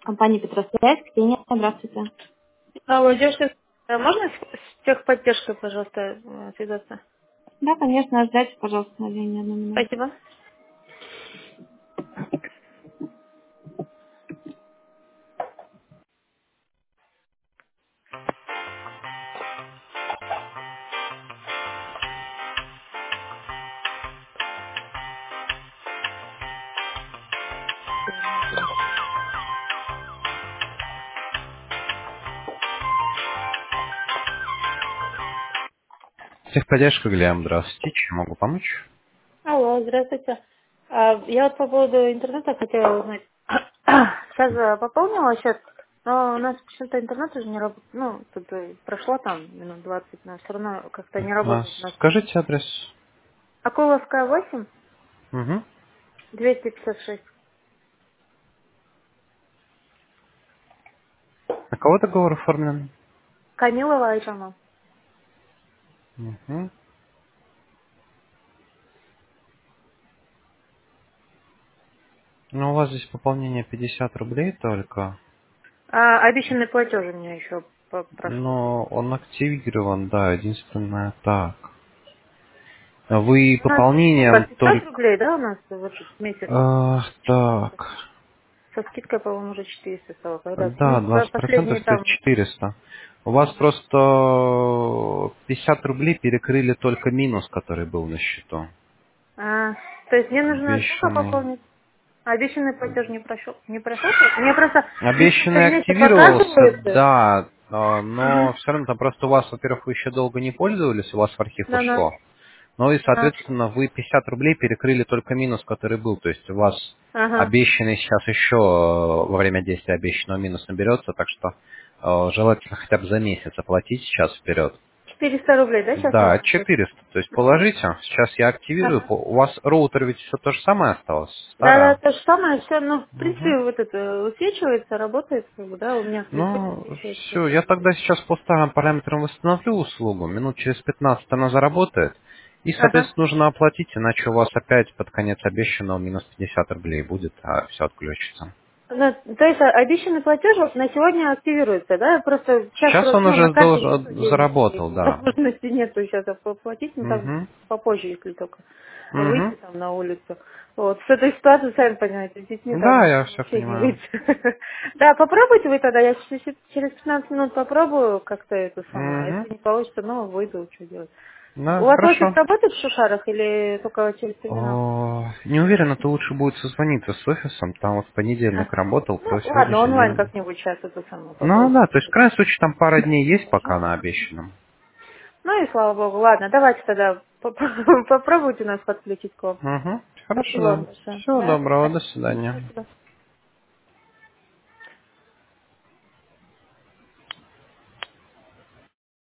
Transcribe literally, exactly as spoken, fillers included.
Компания Петросвязь, Ксения, здравствуйте. Алло, девушка, э, можно с, с техподдержкой, пожалуйста, э, связаться? Да, конечно, ждайте, пожалуйста, на линии одну минуту. Спасибо. Техподдержка, Глеб, здравствуйте. Чем могу помочь? Алло, здравствуйте. А, я вот по поводу интернета хотела узнать. Сейчас э, пополнила счет, но у нас почему-то интернет уже не работает. Ну, тут э, прошло там минут двадцать, но все равно как-то не А, работает у нас. скажите адрес. Акуловская восемь, Угу. двести пятьдесят шесть. На кого договор оформлен? Камилова Айжама. Угу. Ну, у вас здесь пополнение пятьдесят рублей только, А, обещанный платеж у меня еще по- прошел. но он активирован, да, единственное так. Вы У нас сколько? пополнением пятьсот только... рублей, да, у нас в этот месяц? Ах, так. Со скидкой, по-моему, уже четыреста стало. Когда, Да, ну, за двадцать процентов последние стоит там... четыреста. У вас просто пятьдесят рублей перекрыли только минус, который был на счету. А, то есть мне нужно сколько Обещанный. пополнить? А обещанный платеж не прошел? Не прошел? Мне просто на счету Обещанный вместе активировался, показывается. да, а, но Мгм. все равно там просто у вас, во-первых, вы еще долго не пользовались, у вас в архив Да-да. ушло. Ну и, А, соответственно, вы пятьдесят рублей перекрыли только минус, который был. То есть у вас ага. обещанный сейчас еще э, во время действия обещанного минус наберется, так что э, желательно хотя бы за месяц оплатить сейчас вперед. четыреста рублей, да, сейчас Да, нужно будет? четыреста. То есть положите, сейчас я активирую. Ага. По- У вас роутер ведь все то же самое осталось, Да-да, старое. то же самое, все, ну, в Мгм. принципе, вот это высвечивается, работает, как бы, да, у меня везде Ну, высвечивается. все, я тогда сейчас по старым параметрам восстановлю услугу. Минут через пятнадцать она заработает. И, Ага. соответственно, нужно оплатить, иначе у вас опять под конец обещанного минус пятьдесят рублей будет, а все отключится. Ну, то есть а, обещанный платеж вот на сегодня активируется, да? Просто сейчас Сейчас просто, он ну, на уже карте нету должен, денег, и заработал, да. возможности нету сейчас оплатить, ну, там, Угу. попозже, если только выйти Угу. там на улицу. Вот, с этой ситуацией, сами понимаете, с детьми Да, там я все вообще не понимаю. выйти. Да, попробуйте вы тогда, я чуть- через пятнадцать минут попробую как-то это самое, Угу. если не получится, ну, выйду, что делать. Да, У вас офис хорошо. работает в Шушарах или только через терминал? О, не уверен, это лучше будет созвониться с офисом. Там вот в понедельник Ага. работал, Ну, кто ладно, сегодняшний онлайн день. как-нибудь сейчас это самое Ну попробую. да, то есть в крайнем случае там пара дней есть пока на обещанном. Ну и слава богу. Ладно, давайте тогда поп- попробуйте нас подключить к вам. Угу. Спасибо Хорошо, вам да. большое. Всего Да, доброго, до спасибо. свидания. Спасибо.